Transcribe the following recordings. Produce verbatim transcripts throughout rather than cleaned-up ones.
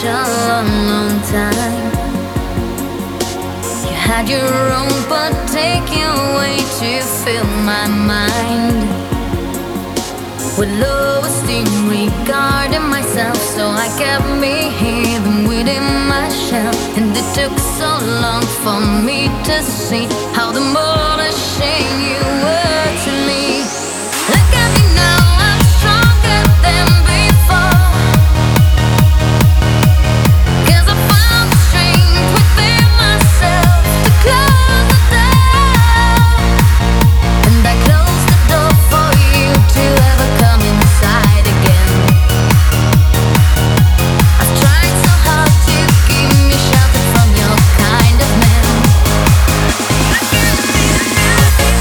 a long, long time. You had your own, but taken away to fill my mind with low esteem regarding myself. So I kept me hidden within my shell, and it took so long for me to see how the more ashamed you were to me. Look at me now, I'm stronger than before, 'cause I found the strength within myself to close the door. And I closed the door for you to ever come inside again. I've tried so hard to keep me sheltered from your kind of man. Look at me now.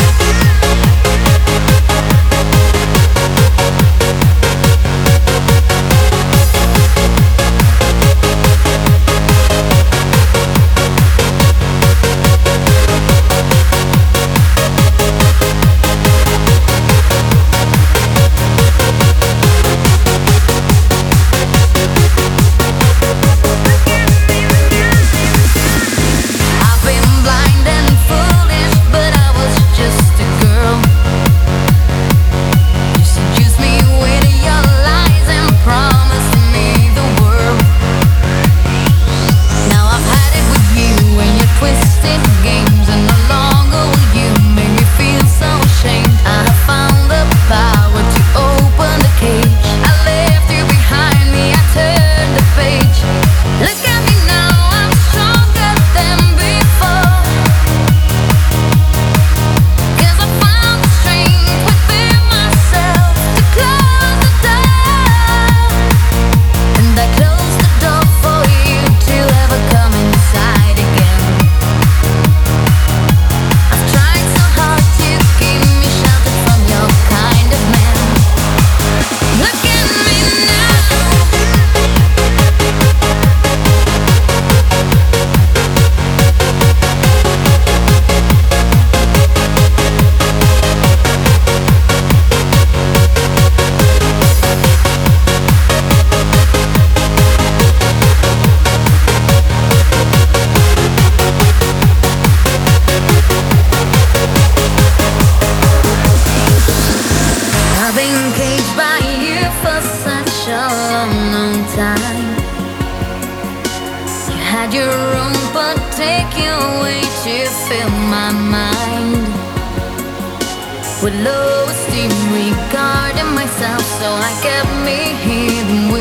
I've been blind and foolish, but I was just a girl. You seduced me with your lies and promised me the world. Now I've had it with you and your twisted games, and no longer will you make me feel so ashamed. I have found the power to open the cage. I left you behind me, I turned the page. Look at me now, I'm stronger than before, 'cause I found the strength within myself to close the door. And I closed the door for you to ever come inside again. I've tried so hard to keep me sheltered from your kind of man. Look at me now. I've been caged by you for such a long, long time. You had your own, but taken away to fill my mind with low esteem regarding myself. So I kept me hidden